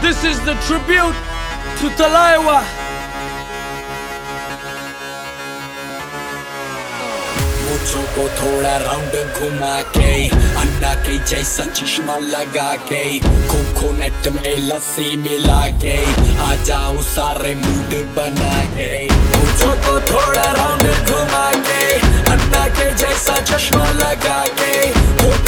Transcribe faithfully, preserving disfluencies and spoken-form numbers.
This is the tribute to Talaiwa. मुझो को थोड़ा round घुमा के अन्ना के जैसा चश्मा लगा के खोखो नेट में लस्सी मिला के आ जाओ सारे मूड बना के मुझो को थोड़ा राउंड घुमा के अन्ना के जैसा चश्मा लगा के